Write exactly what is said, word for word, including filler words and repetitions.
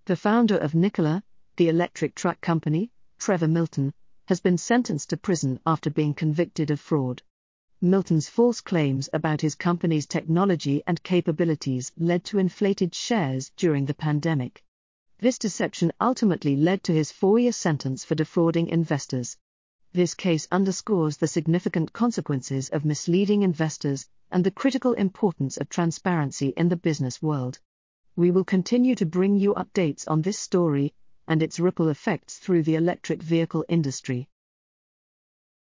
The founder of Nikola, the electric truck company, Trevor Milton, has been sentenced to prison after being convicted of fraud. Milton's false claims about his company's technology and capabilities led to inflated shares during the pandemic. This deception ultimately led to his four-year sentence for defrauding investors. This case underscores the significant consequences of misleading investors and the critical importance of transparency in the business world. We will continue to bring you updates on this story and its ripple effects through the electric vehicle industry.